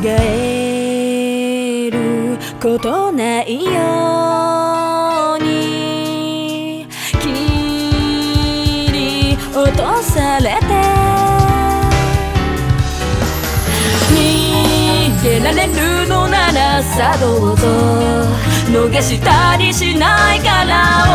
えることないように切り落とされて逃げられるのならさどうぞ逃したりしないから